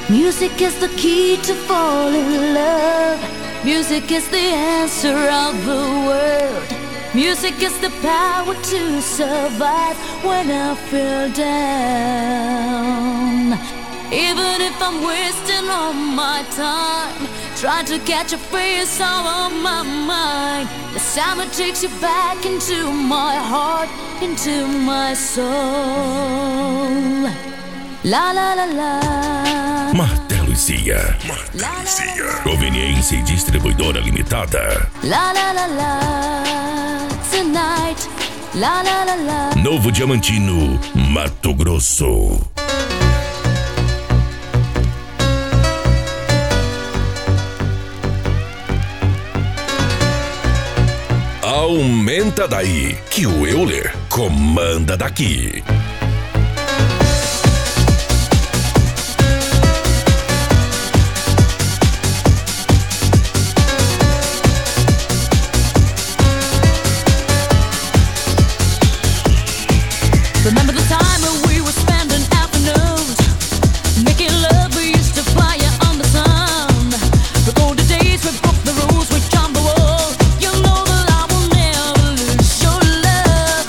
Music is the key to fall in love. Music is the answer of the world. Music is the power to survive when I feel down. Even if I'm wasting all my time trying to catch a face out of my mind, the summer takes you back into my heart, into my soul. La la la la. Martelo e Cia. Conveniência e distribuidora limitada. La la la la. Tonight. La la la la. Novo Diamantino, Mato Grosso. Aumenta daí, que o Euler comanda daqui. Remember the time when we were spending afternoons making love, we used to fire on the sun. Recall the days we broke the rules, we jumped the wall. You know that I will never lose your love.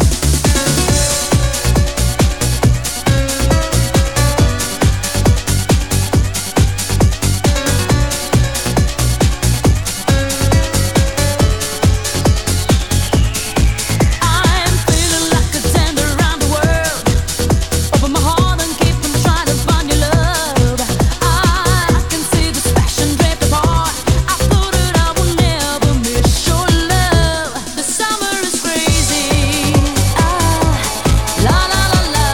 I'm feeling like a tender around the world. Open my heart and keep on trying to find your love. I can see this passion drift apart. I thought that I would never miss your love. The summer is crazy. La la la la.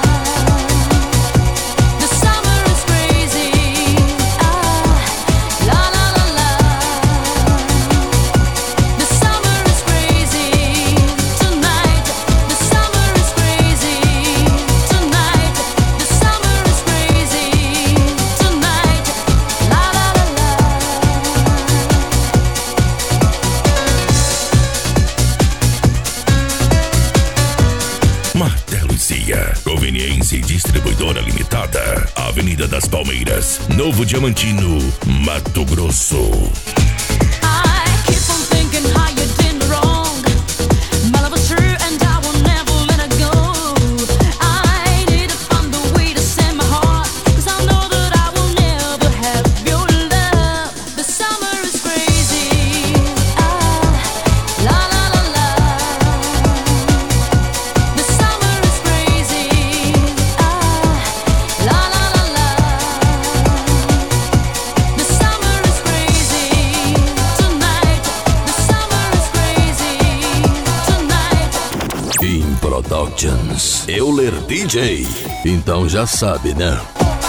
The summer is crazy. La la la la. The summer is crazy tonight. The summer is crazy tonight. The summer is crazy tonight. La la la la. Martelo e Cia. Conveniência e distribuidora limitada. Avenida das Palmeiras, Novo Diamantino, Mato Grosso. I keep on thinking how you did me wrong. My love was true and I will never let it go. I need to find a way to send my heart, 'cause I know that I will never have your love. The summer is crazy. La la la la. The summer is crazy. La la la la. The summer is crazy tonight. The summer is crazy tonight. In Productions, Euler DJ. Então já sabe, né?